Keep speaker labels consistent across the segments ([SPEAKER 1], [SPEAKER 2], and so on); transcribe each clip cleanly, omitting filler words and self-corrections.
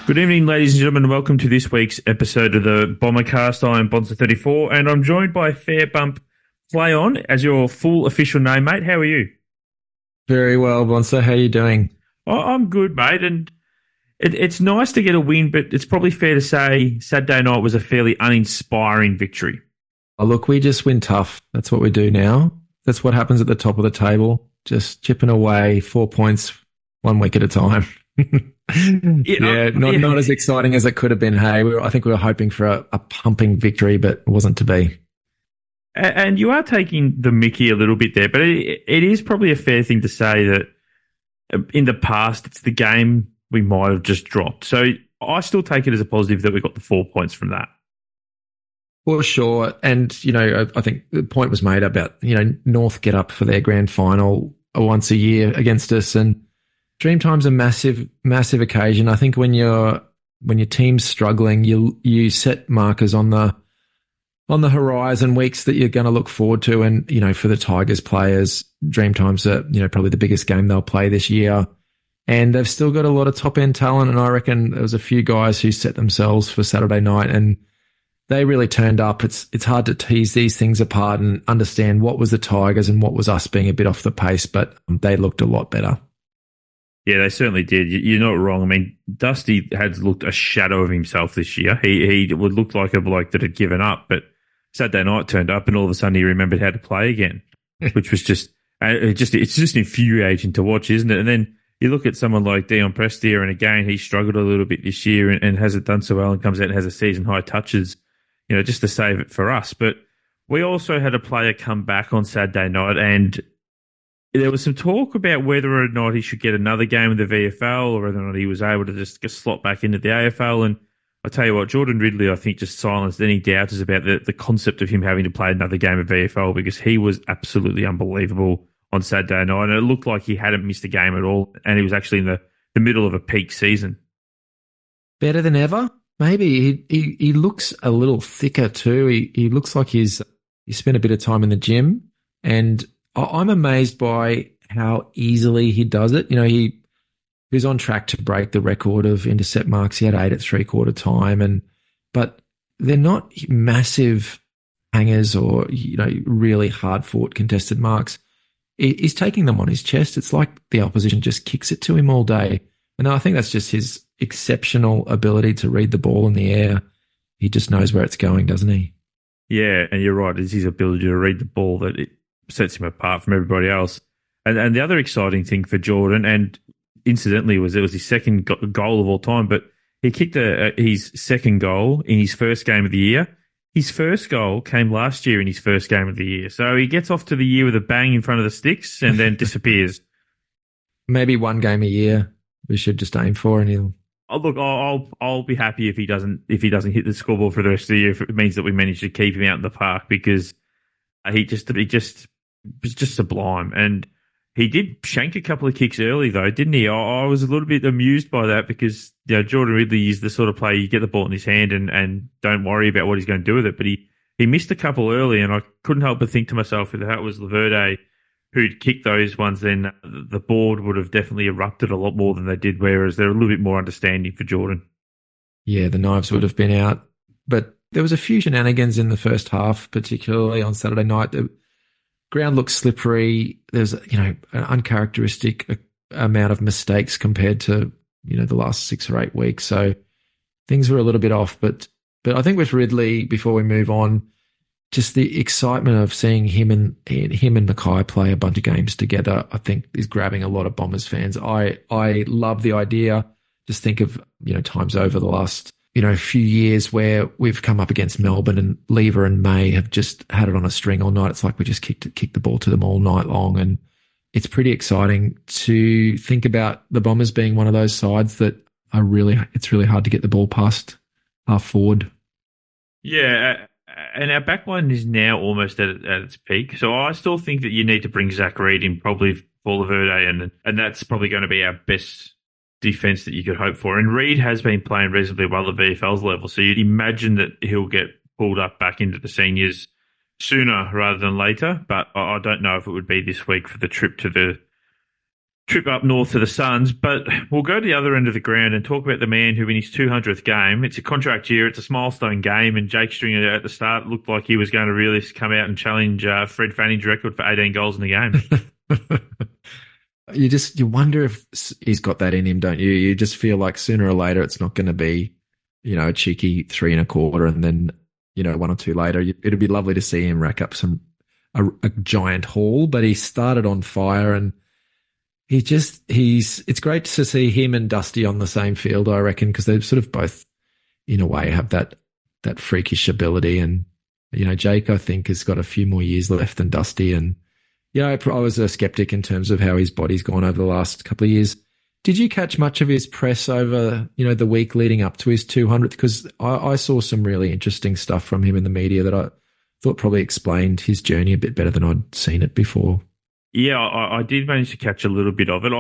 [SPEAKER 1] Good evening, ladies and gentlemen, and welcome to this week's episode of the Bombercast. I'm Bonza34, and I'm joined by Fair Bump Play On as your full official name, mate. How are you?
[SPEAKER 2] Very well, Bonsa. How are you doing?
[SPEAKER 1] I'm good, mate, and it's nice to get a win, but it's probably fair to say Saturday night was a fairly uninspiring victory.
[SPEAKER 2] Oh, look, we just win tough. That's what we do now. That's what happens at the top of the table. Just chipping away 4 points 1 week at a time. Not as exciting as it could have been. Hey, I think we were hoping for a pumping victory, but it wasn't to be.
[SPEAKER 1] And you are taking the mickey a little bit there, but it is probably a fair thing to say that in the past, it's the game we might have just dropped. So I still take it as a positive that we got the 4 points from that.
[SPEAKER 2] For sure. And, I think the point was made about, North get up for their grand final once a year against us. And Dreamtime's a massive, massive occasion. I think when your team's struggling, you set markers on the horizon, weeks that you're going to look forward to. And, for the Tigers players, Dreamtime's probably the biggest game they'll play this year. And they've still got a lot of top end talent. And I reckon there was a few guys who set themselves for Saturday night and they really turned up. It's hard to tease these things apart and understand what was the Tigers and what was us being a bit off the pace, but they looked a lot better.
[SPEAKER 1] Yeah, they certainly did. You're not wrong. I mean, Dusty had looked a shadow of himself this year. He would look like a bloke that had given up, but Saturday night turned up and all of a sudden he remembered how to play again, which was it's just infuriating to watch, isn't it? And then you look at someone like Dion Prestia, and again, he struggled a little bit this year and hasn't done so well and comes out and has a season high touches, just to save it for us. But we also had a player come back on Saturday night, and there was some talk about whether or not he should get another game in the VFL or whether or not he was able to just slot back into the AFL. And I tell you what, Jordan Ridley, I think, just silenced any doubters about the concept of him having to play another game of VFL, because he was absolutely unbelievable on Saturday night. And it looked like he hadn't missed a game at all, and he was actually in the middle of a peak season.
[SPEAKER 2] Better than ever? Maybe. He looks a little thicker too. He looks like he spent a bit of time in the gym, and I'm amazed by how easily he does it. He was on track to break the record of intercept marks. He had 8 at three-quarter time, but they're not massive hangers or really hard-fought contested marks. He's taking them on his chest. It's like the opposition just kicks it to him all day. And I think that's just his exceptional ability to read the ball in the air. He just knows where it's going, doesn't he?
[SPEAKER 1] Yeah, and you're right. It's his ability to read the ball that it sets him apart from everybody else. And the other exciting thing for Jordan, and incidentally, it was his second goal of all time, but he kicked his second goal in his first game of the year. His first goal came last year in his first game of the year. So he gets off to the year with a bang in front of the sticks and then disappears.
[SPEAKER 2] Maybe one game a year we should just aim for, and he'll...
[SPEAKER 1] Oh, look, I'll be happy if he doesn't hit the scoreboard for the rest of the year, if it means that we manage to keep him out in the park, because he was just sublime. And he did shank a couple of kicks early, though, didn't he? I was a little bit amused by that, because Jordan Ridley is the sort of player you get the ball in his hand and don't worry about what he's going to do with it. But he missed a couple early, and I couldn't help but think to myself, if that was Laverde who'd kicked those ones, then the board would have definitely erupted a lot more than they did, whereas they're a little bit more understanding for Jordan.
[SPEAKER 2] Yeah, the knives would have been out. But there was a few shenanigans in the first half, particularly on Saturday night. The ground looked slippery. There's an uncharacteristic amount of mistakes compared to the last 6 or 8 weeks. So things were a little bit off. But I think with Ridley, before we move on, just the excitement of seeing him and Mackay play a bunch of games together, I think, is grabbing a lot of Bombers fans. I love the idea. Just think of times over the last few years where we've come up against Melbourne, and Lever and May have just had it on a string all night. It's like we just kicked the ball to them all night long, and it's pretty exciting to think about the Bombers being one of those sides that it's really hard to get the ball past half forward.
[SPEAKER 1] Yeah. And our backline is now almost at its peak. So I still think that you need to bring Zach Reid in, probably for Laverde, and that's probably going to be our best defence that you could hope for. And Reid has been playing reasonably well at VFL's level, so you'd imagine that he'll get pulled up back into the seniors sooner rather than later. But I don't know if it would be this week for the trip to trip up north to the Suns, but we'll go to the other end of the ground and talk about the man who in his 200th game, it's a contract year, it's a milestone game, and Jake Stringer at the start looked like he was going to really come out and challenge Fred Fanning's record for 18 goals in the game.
[SPEAKER 2] You wonder if he's got that in him, don't you? You just feel like sooner or later it's not going to be, a cheeky 3 1/4, and then, 1 or 2 later. It'd be lovely to see him rack up a giant haul, but he started on fire, and it's great to see him and Dusty on the same field, I reckon, because they sort of both, in a way, have that freakish ability. And, Jake, I think, has got a few more years left than Dusty. And, I was a skeptic in terms of how his body's gone over the last couple of years. Did you catch much of his press over, the week leading up to his 200th? Because I saw some really interesting stuff from him in the media that I thought probably explained his journey a bit better than I'd seen it before.
[SPEAKER 1] Yeah, I did manage to catch a little bit of it.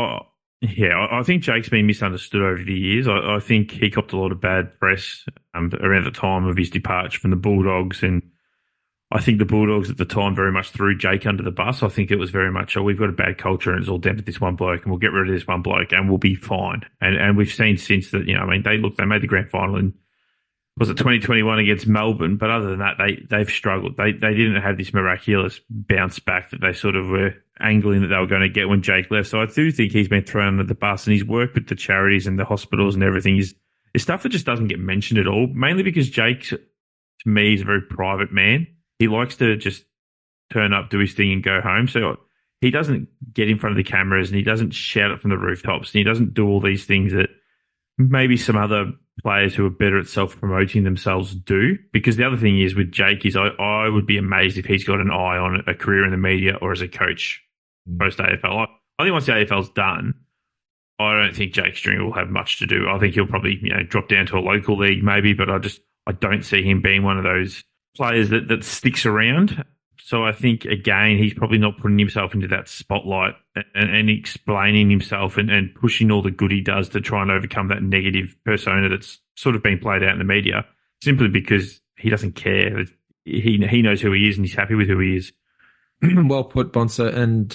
[SPEAKER 1] I think Jake's been misunderstood over the years. I think he copped a lot of bad press around the time of his departure from the Bulldogs, and I think the Bulldogs at the time very much threw Jake under the bus. I think it was very much, we've got a bad culture and it's all down to this one bloke, and we'll get rid of this one bloke and we'll be fine. And we've seen since that, they made the grand final in, was it 2021 against Melbourne? But other than that, they've struggled. They didn't have this miraculous bounce back that they sort of were angling that they were going to get when Jake left. So I do think he's been thrown under the bus, and his work with the charities and the hospitals and everything is stuff that just doesn't get mentioned at all, mainly because Jake, to me, is a very private man. He likes to just turn up, do his thing and go home. So he doesn't get in front of the cameras, and he doesn't shout it from the rooftops, and he doesn't do all these things that maybe some other players who are better at self-promoting themselves do. Because the other thing is with Jake is I would be amazed if he's got an eye on a career in the media or as a coach post-AFL. I think once the AFL's done, I don't think Jake Stringer will have much to do. I think he'll probably drop down to a local league maybe, but I don't see him being one of those players that sticks around. So I think, again, he's probably not putting himself into that spotlight and explaining himself and pushing all the good he does to try and overcome that negative persona that's sort of been played out in the media, simply because he doesn't care. He knows who he is and he's happy with who he is.
[SPEAKER 2] Well put, Bonser. And,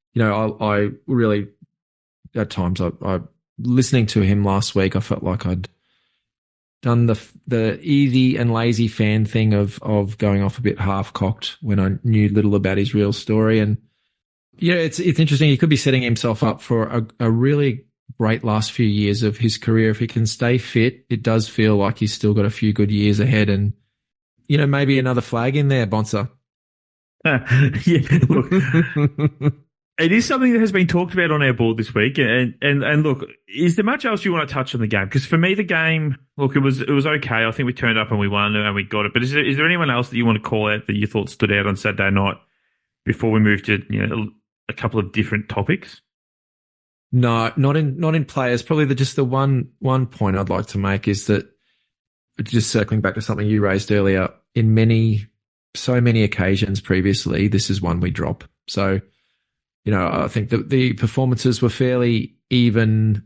[SPEAKER 2] I really, at times, I listening to him last week, I felt like I'd done the easy and lazy fan thing of going off a bit half-cocked when I knew little about his real story. And, it's interesting. He could be setting himself up for a really great last few years of his career. If he can stay fit, it does feel like he's still got a few good years ahead, and, maybe another flag in there, Bonser.
[SPEAKER 1] Yeah, look. It is something that has been talked about on our board this week, and look, is there much else you want to touch on the game? Because for me, the game, look, it was okay. I think we turned up and we won and we got it. But is there anyone else that you want to call out that you thought stood out on Saturday night before we move to a couple of different topics?
[SPEAKER 2] No, not in players. Probably just the one point I'd like to make is that, just circling back to something you raised earlier, so many occasions previously, this is one we drop. So, I think that the performances were fairly even,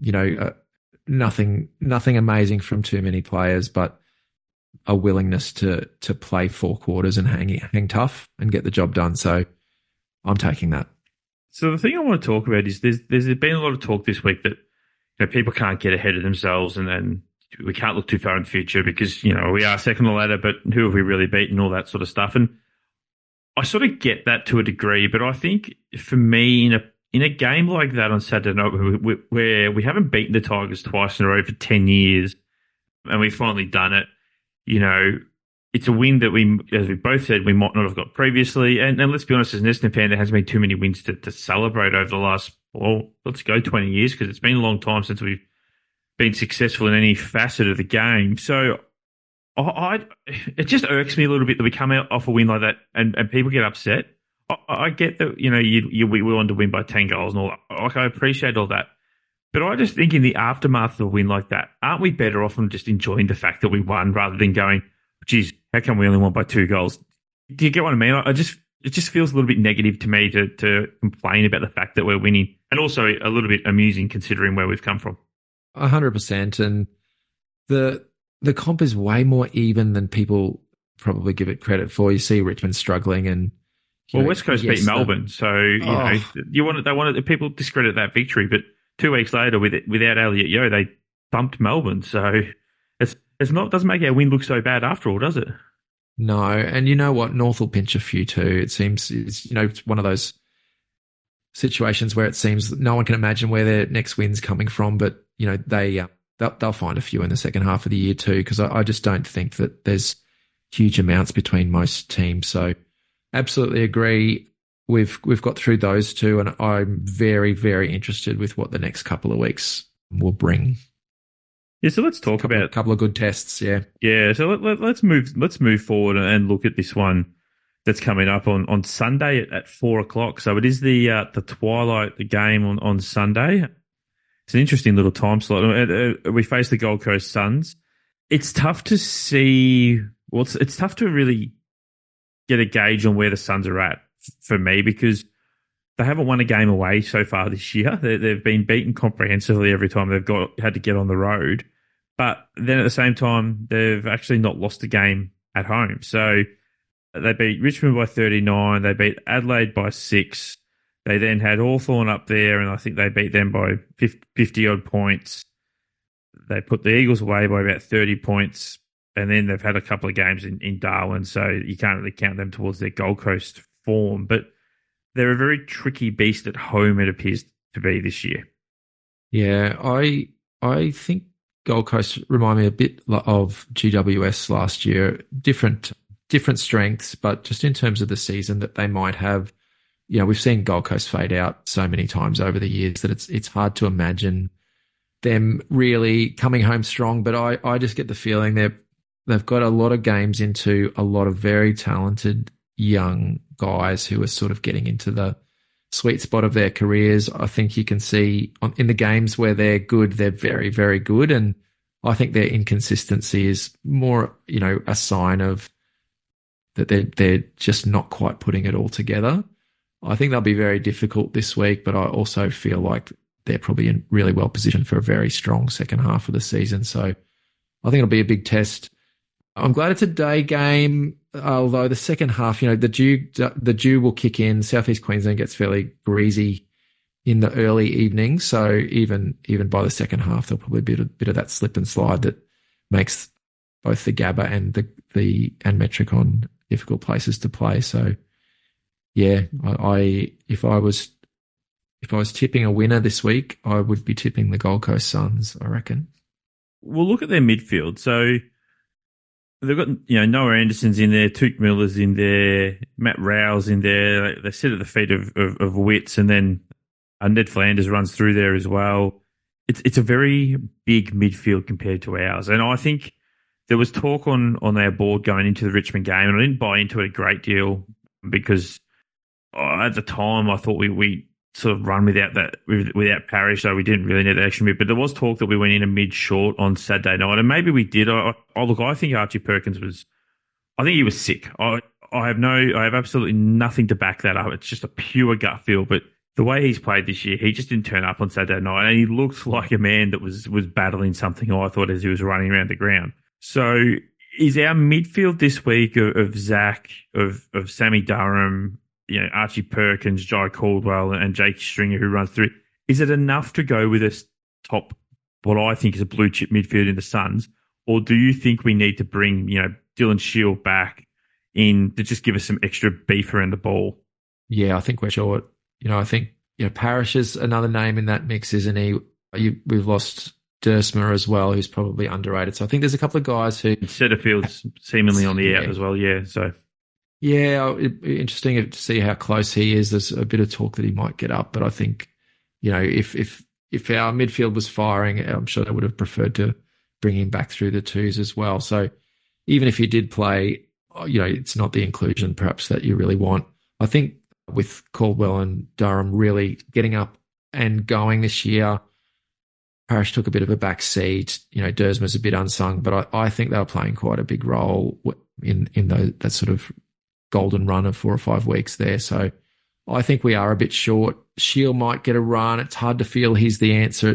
[SPEAKER 2] nothing amazing from too many players, but a willingness to play 4 quarters and hang tough and get the job done. So I'm taking that.
[SPEAKER 1] So the thing I want to talk about is there's been a lot of talk this week that people can't get ahead of themselves and we can't look too far in the future because, we are second on the ladder, but who have we really beaten, all that sort of stuff. And I sort of get that to a degree, but I think for me, in a game like that on Saturday night, where we haven't beaten the Tigers twice in a row for 10 years, and we've finally done it, it's a win that we, as we both said, we might not have got previously. And let's be honest, as an Essendon fan, there hasn't been too many wins to celebrate over the last, let's go 20 years, because it's been a long time since we've been successful in any facet of the game. So it just irks me a little bit that we come out off a win like that and people get upset. I get that, we wanted to win by 10 goals and all that. Like, I appreciate all that. But I just think in the aftermath of a win like that, aren't we better off from just enjoying the fact that we won rather than going, geez, how come we only won by 2 goals? Do you get what I mean? It just feels a little bit negative to me to complain about the fact that we're winning, and also a little bit amusing considering where we've come from.
[SPEAKER 2] 100%. And the comp is way more even than people probably give it credit for. You see Richmond struggling and,
[SPEAKER 1] Well, West Coast beat
[SPEAKER 2] yes,
[SPEAKER 1] Melbourne, so they wanted people discredit that victory, but 2 weeks later, without Elliot Yeo, they thumped Melbourne. So it's not doesn't make our win look so bad after all, does it?
[SPEAKER 2] no, and you know what? North will pinch a few too. It seems it's one of those situations where it seems no one can imagine where their next win's coming from, but they'll find a few in the second half of the year too, because I just don't think that there's huge amounts between most teams. So absolutely agree. We've got through those two, and I'm very, very interested with what the next couple of weeks will bring.
[SPEAKER 1] Yeah, so let's talk about
[SPEAKER 2] a couple of good tests.
[SPEAKER 1] Yeah. So let's move forward and look at this one that's coming up on Sunday at 4:00. So it is the twilight game on Sunday. It's an interesting little time slot. We face the Gold Coast Suns. It's tough to see. Well, it's tough to really get a gauge on where the Suns are at for me, because they haven't won a game away so far this year. They've been beaten comprehensively every time they've had to get on the road. But then at the same time, they've actually not lost a game at home. So they beat Richmond by 39. They beat Adelaide by 6. They then had Hawthorn up there, and I think they beat them by 50-odd points. They put the Eagles away by about 30 points. And then they've had a couple of games in Darwin, so you can't really count them towards their Gold Coast form. But they're a very tricky beast at home, it appears to be this year.
[SPEAKER 2] Yeah, I think Gold Coast remind me a bit of GWS last year. Different strengths, but just in terms of the season that they might have, we've seen Gold Coast fade out so many times over the years that it's hard to imagine them really coming home strong. But I just get the feeling they've got a lot of games into a lot of very talented young guys who are sort of getting into the sweet spot of their careers. I think you can see in the games where they're good, they're very, very good. And I think their inconsistency is more, a sign of that they're just not quite putting it all together. I think they'll be very difficult this week, but I also feel like they're probably really well positioned for a very strong second half of the season. So I think it'll be a big test. I'm glad it's a day game, although the second half, the dew will kick in. Southeast Queensland gets fairly greasy in the early evening, so even by the second half, there'll probably be a bit of that slip and slide that makes both the Gabba and the Metricon difficult places to play. So, yeah, if I was tipping a winner this week, I would be tipping the Gold Coast Suns, I reckon.
[SPEAKER 1] We'll look at their midfield. So they've got, Noah Anderson's in there, Tuke Miller's in there, Matt Rowe's in there. They sit at the feet of Wits, and then Ned Flanders runs through there as well. It's a very big midfield compared to ours. And I think there was talk on our board going into the Richmond game, and I didn't buy into it a great deal because at the time I thought we sort of run without Parrish, so we didn't really need the extra mid. But there was talk that we went in a mid short on Saturday night, and maybe we did. I think Archie Perkins I think he was sick. I have absolutely nothing to back that up. It's just a pure gut feel. But the way he's played this year, he just didn't turn up on Saturday night, and he looked like a man that was battling something, I thought, as he was running around the ground. So is our midfield this week of Zach, of Sammy Durham, Archie Perkins, Jai Caldwell, and Jake Stringer, who runs through, is it enough to go with a top, what I think is a blue chip midfield in the Suns? Or do you think we need to bring, Dylan Shield back in to just give us some extra beef around the ball?
[SPEAKER 2] Yeah, I think we're short. I think, Parrish is another name in that mix, isn't he? We've lost Dersma as well, who's probably underrated. So I think there's a couple of guys who...
[SPEAKER 1] Setterfield's seemingly on the out as well, yeah, so...
[SPEAKER 2] Yeah, it'd be interesting to see how close he is. There's a bit of talk that he might get up, but I think, if our midfield was firing, I'm sure they would have preferred to bring him back through the twos as well. So even if he did play, it's not the inclusion perhaps that you really want. I think with Caldwell and Durham really getting up and going this year, Parrish took a bit of a back seat. Dersma's a bit unsung, but I think they were playing quite a big role in that sort of golden run of 4 or 5 weeks there. So I think we are a bit short. Shield might get a run. It's hard to feel he's the answer.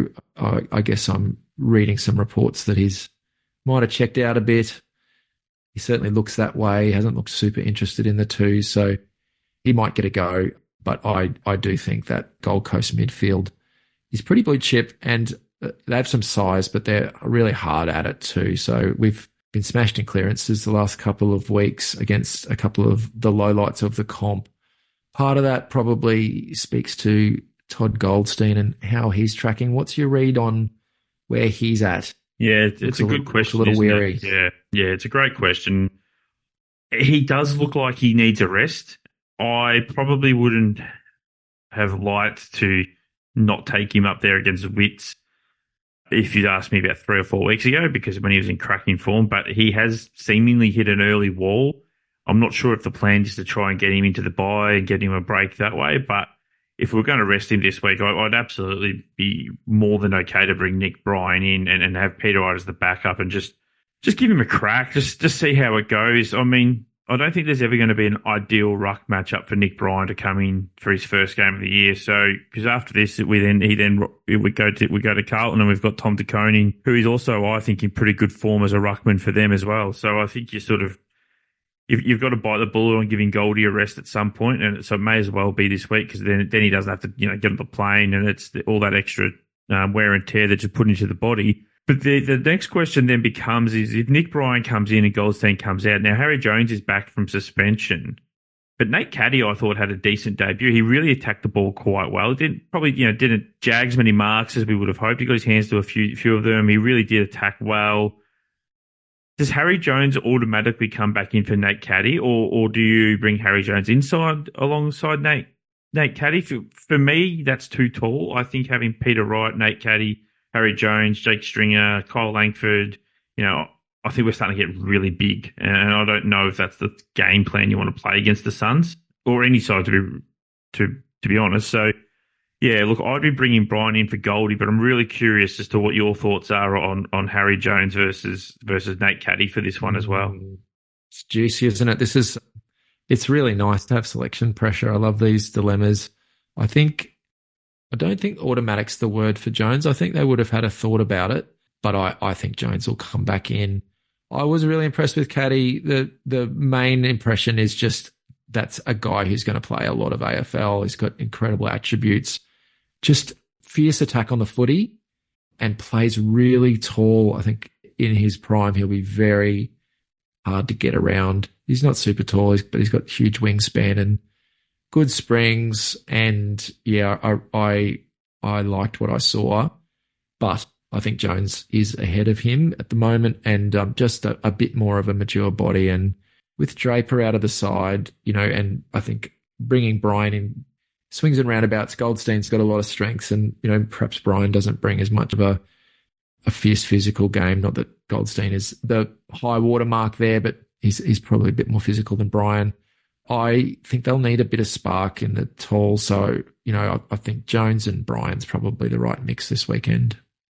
[SPEAKER 2] I guess I'm reading some reports that he's might have checked out a bit. He certainly looks that way. He hasn't looked super interested in the two, so he might get a go. But I do think that Gold Coast midfield is pretty blue chip, and they have some size, but they're really hard at it too. So we've been smashed in clearances the last couple of weeks against a couple of the lowlights of the comp. Part of that probably speaks to Todd Goldstein and how he's tracking. What's your read on where he's at?
[SPEAKER 1] Yeah, it's a good question.
[SPEAKER 2] A little weary.
[SPEAKER 1] Yeah, it's a great question. He does look like he needs a rest. I probably wouldn't have liked to not take him up there against Wits if you'd asked me about 3 or 4 weeks ago, because when he was in cracking form, but he has seemingly hit an early wall. I'm not sure if the plan is to try and get him into the bye and get him a break that way, but if we're going to rest him this week, I'd absolutely be more than okay to bring Nick Bryan in and have Peter Wright as the backup and just give him a crack, just see how it goes. I mean, I don't think there's ever going to be an ideal ruck matchup for Nick Bryan to come in for his first game of the year. So, because after this, we go to Carlton, and we've got Tom De Koning, who is also, I think, in pretty good form as a ruckman for them as well. So I think you've got to bite the bullet on giving Goldie a rest at some point, and so it may as well be this week, because then he doesn't have to get on the plane, and it's all that extra wear and tear that you put into the body. But the next question then becomes is if Nick Bryan comes in and Goldstein comes out. Now, Harry Jones is back from suspension, but Nate Caddy, I thought, had a decent debut. He really attacked the ball quite well. Didn't jag as many marks as we would have hoped. He got his hands to a few of them. He really did attack well. Does Harry Jones automatically come back in for Nate Caddy, or do you bring Harry Jones inside alongside Nate Caddy? For me, that's too tall. I think having Peter Wright, Nate Caddy, Harry Jones, Jake Stringer, Kyle Langford, I think we're starting to get really big. And I don't know if that's the game plan you want to play against the Suns or any side, to be honest. So, yeah, look, I'd be bringing Bryan in for Goldie, but I'm really curious as to what your thoughts are on Harry Jones versus Nate Caddy for this one as well.
[SPEAKER 2] It's juicy, isn't it? It's really nice to have selection pressure. I love these dilemmas. I don't think automatic's the word for Jones. I think they would have had a thought about it, but I think Jones will come back in. I was really impressed with Caddy. The main impression is just that's a guy who's going to play a lot of AFL. He's got incredible attributes, just fierce attack on the footy, and plays really tall. I think in his prime, he'll be very hard to get around. He's not super tall, but he's got huge wingspan and good springs. And yeah, I liked what I saw, but I think Jones is ahead of him at the moment, and just a bit more of a mature body. And with Draper out of the side, and I think bringing Bryan in swings and roundabouts, Goldstein's got a lot of strengths, and perhaps Bryan doesn't bring as much of a fierce physical game. Not that Goldstein is the high water mark there, but he's probably a bit more physical than Bryan. I think they'll need a bit of spark in the tall. So, I think Jones and Bryan's probably the right mix this weekend.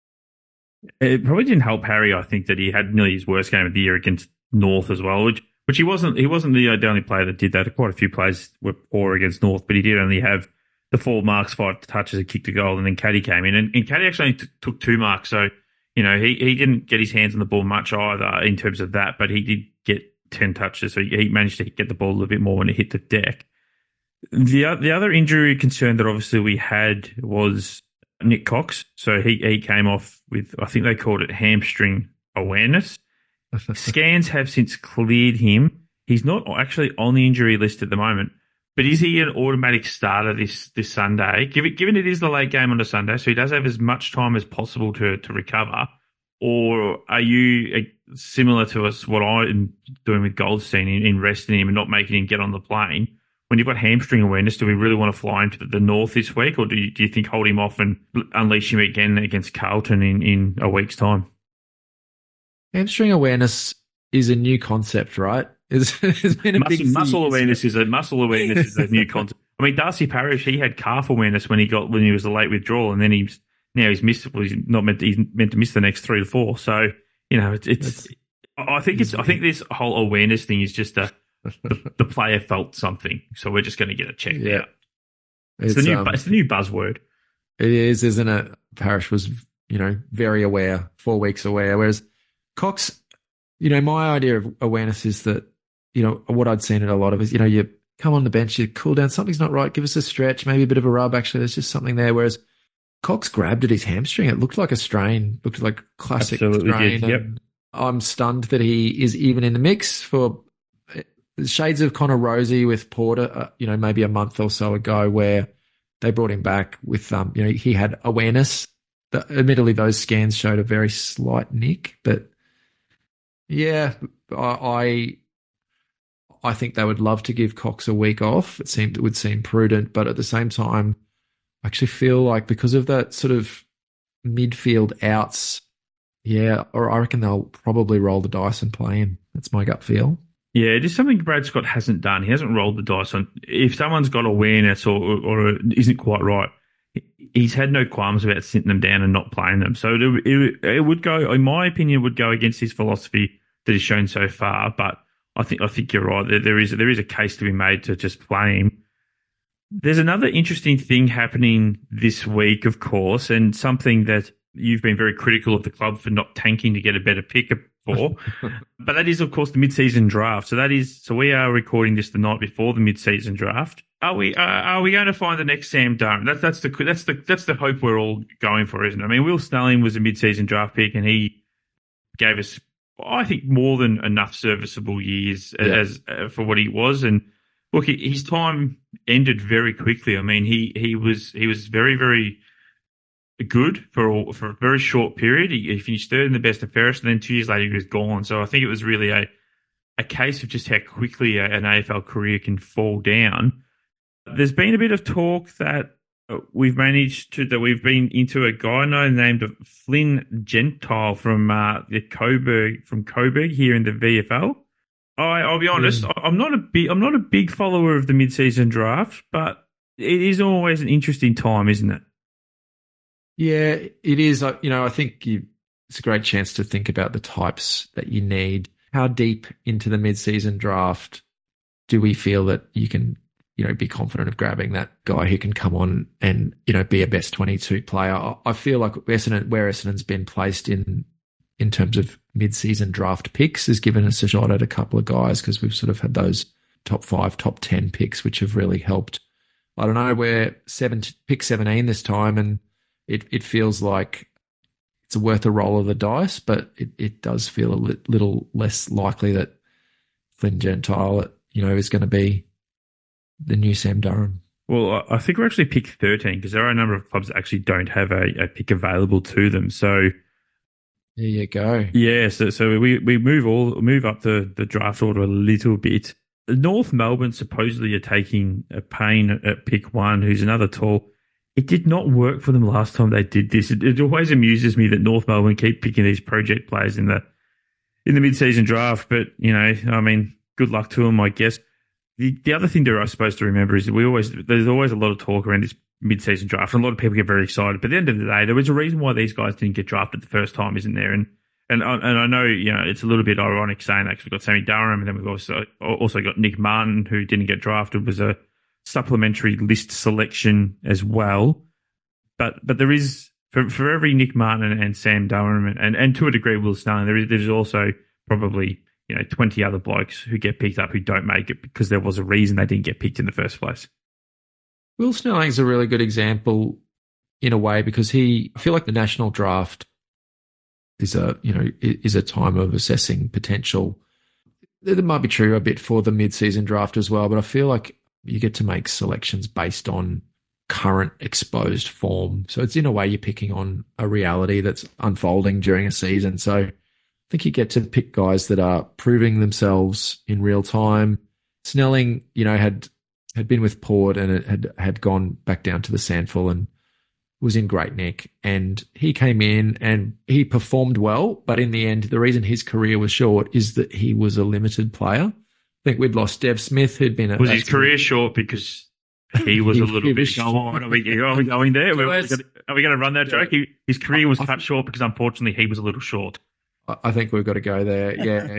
[SPEAKER 1] It probably didn't help Harry, I think, that he had nearly his worst game of the year against North as well, which he wasn't the only player that did that. Quite a few players were poor against North, but he did only have the 4 marks, 5 touches, a kick to goal, and then Caddy came in. And Caddy actually only took 2 marks, so, he didn't get his hands on the ball much either in terms of that, but he did get 10 touches, so he managed to get the ball a little bit more when it hit the deck. The other injury concern that obviously we had was Nick Cox. So he came off with, I think they called it hamstring awareness. Scans have since cleared him. He's not actually on the injury list at the moment, but is he an automatic starter this Sunday? Given it is the late game on a Sunday, so he does have as much time as possible to recover. Or are you similar to what I'm doing with Goldstein in resting him and not making him get on the plane? When you've got hamstring awareness, do we really want to fly him to the North this week, or do you think hold him off and unleash him again against Carlton in a week's time?
[SPEAKER 2] Hamstring awareness is a new concept, right? It's been a big
[SPEAKER 1] muscle awareness is a new concept. I mean, Darcy Parish, he had calf awareness when he was a late withdrawal, and then he's missed. Well, he's meant to miss the next 3 to 4. So I think this whole awareness thing is just the player felt something, so we're just going to get it checked out. It's the new buzzword.
[SPEAKER 2] It is, isn't it? Parish was very aware, 4 weeks aware, whereas Cox, My idea of awareness is that, what I'd seen in a lot of is, you come on the bench, you cool down, something's not right, give us a stretch, maybe a bit of a rub. Actually, there's just something there. Whereas Cox grabbed at his hamstring. It looked like a strain, looked like classic
[SPEAKER 1] Absolutely
[SPEAKER 2] strain.
[SPEAKER 1] did, yep.
[SPEAKER 2] And I'm stunned that he is even in the mix for shades of Connor Rosie with Porter, maybe a month or so ago, where they brought him back with, he had awareness. Admittedly, those scans showed a very slight nick, but yeah, I think they would love to give Cox a week off. It would seem prudent, but at the same time, I actually feel like because of that sort of midfield outs, or I reckon they'll probably roll the dice and play him. That's my gut feel.
[SPEAKER 1] Yeah, it is something Brad Scott hasn't done. He hasn't rolled the dice on. If someone's got awareness or isn't quite right, he's had no qualms about sitting them down and not playing them. So it would go, in my opinion, would go against his philosophy that he's shown so far. But I think you're right. There is a case to be made to just play him. There's another interesting thing happening this week, of course, and something that you've been very critical of the club for not tanking to get a better pick for. But that is, of course, the mid-season draft. So we are recording this the night before the mid-season draft. Are we going to find the next Sam Durham? That's the hope we're all going for, isn't it? I mean, Will Snelling was a mid-season draft pick, and he gave us, I think, more than enough serviceable years as for what he was. And look, his time ended very quickly. I mean, he was very, very good for a very short period. He finished third in the best and fairest, and then 2 years later he was gone. So I think it was really a case of just how quickly an AFL career can fall down. There's been a bit of talk that we've been into a guy named Flynn Gentile from Coburg here in the VFL. I'll be honest, I'm not a big follower of the mid-season draft, but it is always an interesting time, isn't it?
[SPEAKER 2] Yeah, it is. I think it's a great chance to think about the types that you need. How deep into the mid-season draft do we feel that you can, be confident of grabbing that guy who can come on and, be a best 22 player? I feel like where Essendon's been placed in terms of mid-season draft picks has given us a shot at a couple of guys, because we've sort of had those top 5, top 10 picks, which have really helped. I don't know, we're pick 17 this time, and it feels like it's worth a roll of the dice, but it does feel a little less likely that Flynn Gentile, is going to be the new Sam Durham.
[SPEAKER 1] Well, I think we're actually pick 13, because there are a number of clubs that actually don't have a pick available to them. So
[SPEAKER 2] there you go.
[SPEAKER 1] Yeah, so we move up the draft order a little bit. North Melbourne supposedly are taking a Payne at pick 1, who's another tall. It did not work for them last time they did this. It always amuses me that North Melbourne keep picking these project players in the mid-season draft. But, good luck to them, I guess. The other thing that I suppose to remember is that there's always a lot of talk around this mid-season draft, and a lot of people get very excited. But at the end of the day, there was a reason why these guys didn't get drafted the first time, isn't there? And I know, it's a little bit ironic saying that, because we've got Sammy Durham, and then we've also got Nick Martin, who didn't get drafted, was a supplementary list selection as well. But there is, for every Nick Martin and Sam Durham and to a degree Will Snelling, there's also probably 20 other blokes who get picked up who don't make it because there was a reason they didn't get picked in the first place.
[SPEAKER 2] Will Snelling's a really good example in a way, because I feel like the national draft is a time of assessing potential. That might be true a bit for the mid-season draft as well, but I feel like you get to make selections based on current exposed form. So it's, in a way, you're picking on a reality that's unfolding during a season. So I think you get to pick guys that are proving themselves in real time. Snelling, had been with Port and had gone back down to the Sandful and was in great nick. And he came in and he performed well, but in the end, the reason his career was short is that he was a limited player. I think we'd lost Dev Smith, who'd been...
[SPEAKER 1] Was his career short because he was a little bit... Go on, are we going there? Are we going to run that joke? His career was cut short because, unfortunately, he was a little short.
[SPEAKER 2] I think we've got to go there. Yeah,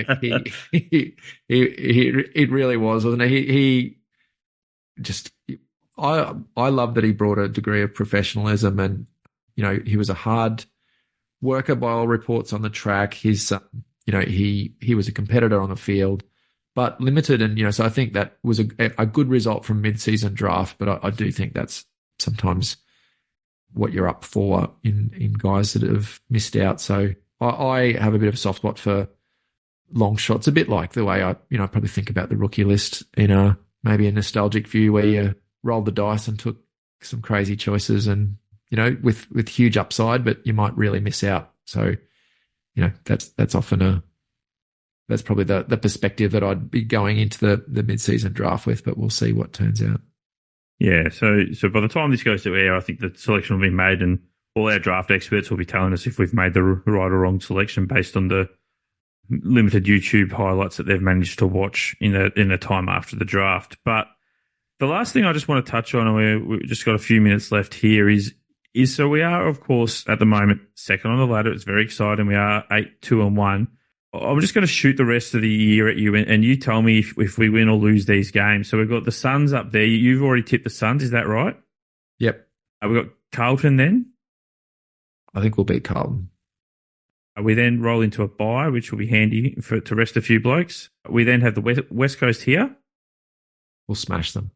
[SPEAKER 2] it really was, wasn't it? He just... I love that he brought a degree of professionalism, and, he was a hard worker by all reports on the track. His he was a competitor on the field, but limited. And, so I think that was a good result from mid-season draft, but I do think that's sometimes what you're up for in guys that have missed out. So I have a bit of a soft spot for long shots, a bit like the way I probably think about the rookie list in maybe a nostalgic view where you rolled the dice and took some crazy choices and, with huge upside, but you might really miss out. So, that's often that's probably the perspective that I'd be going into the mid-season draft with, but we'll see what turns out.
[SPEAKER 1] Yeah, so by the time this goes to air, I think the selection will be made and all our draft experts will be telling us if we've made the right or wrong selection based on the limited YouTube highlights that they've managed to watch in the time after the draft. But the last thing I just want to touch on, and we've just got a few minutes left here, is so we are, of course, at the moment, second on the ladder. It's very exciting. We are 8-2-1. I'm just going to shoot the rest of the year at you, and you tell me if we win or lose these games. So we've got the Suns up there. You've already tipped the Suns, is that right?
[SPEAKER 2] Yep.
[SPEAKER 1] We've got Carlton then?
[SPEAKER 2] I think we'll beat Carlton.
[SPEAKER 1] We then roll into a bye, which will be handy to rest a few blokes. We then have the West Coast here.
[SPEAKER 2] We'll smash them.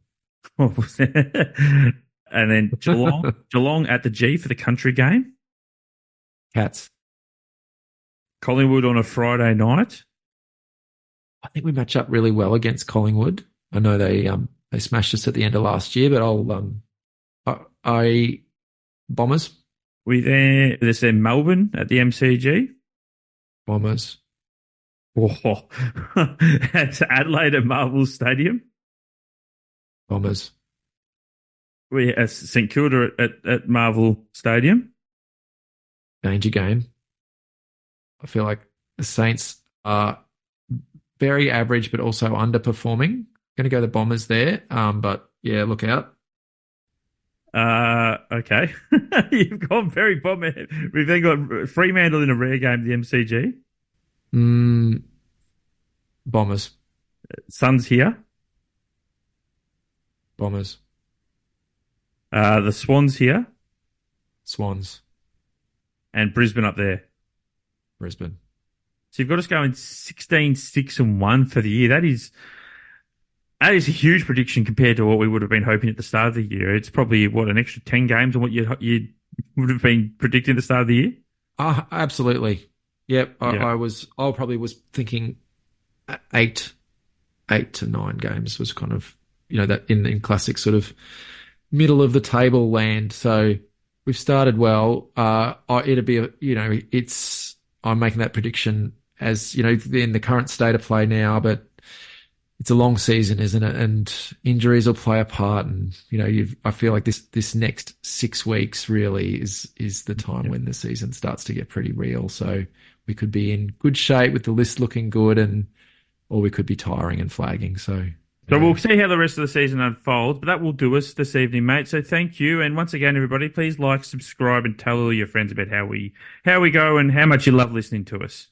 [SPEAKER 1] And then Geelong at the G for the country game.
[SPEAKER 2] Cats.
[SPEAKER 1] Collingwood on a Friday night.
[SPEAKER 2] I think we match up really well against Collingwood. I know they smashed us at the end of last year, but I Bombers.
[SPEAKER 1] There's Melbourne at the MCG.
[SPEAKER 2] Bombers.
[SPEAKER 1] Oh, at Adelaide at Marvel Stadium.
[SPEAKER 2] Bombers.
[SPEAKER 1] We have St Kilda at Marvel Stadium.
[SPEAKER 2] Danger game. I feel like the Saints are very average, but also underperforming. Going to go the Bombers there, but yeah, look out.
[SPEAKER 1] Okay. You've gone very bomber. We've then got Fremantle in a rare game, the MCG.
[SPEAKER 2] Bombers.
[SPEAKER 1] Suns here.
[SPEAKER 2] Bombers.
[SPEAKER 1] The Swans here.
[SPEAKER 2] Swans.
[SPEAKER 1] And Brisbane up there.
[SPEAKER 2] Brisbane.
[SPEAKER 1] So you've got us going 16-6-1 for the year. That is a huge prediction compared to what we would have been hoping at the start of the year. It's probably, an extra 10 games on what you would have been predicting at the start of the year?
[SPEAKER 2] Absolutely. Yep.
[SPEAKER 1] Yeah.
[SPEAKER 2] I probably was thinking 8 to 9 games was kind of, that in classic sort of middle of the table land. So we've started well. It'll be, I'm making that prediction as, in the current state of play now, but it's a long season, isn't it? And injuries will play a part. And, I feel like this next 6 weeks really is the time when the season starts to get pretty real. So we could be in good shape with the list looking good or we could be tiring and flagging. So
[SPEAKER 1] we'll see how the rest of the season unfolds, but that will do us this evening, mate. So thank you. And once again, everybody, please like, subscribe and tell all your friends about how we go and how much you love listening to us.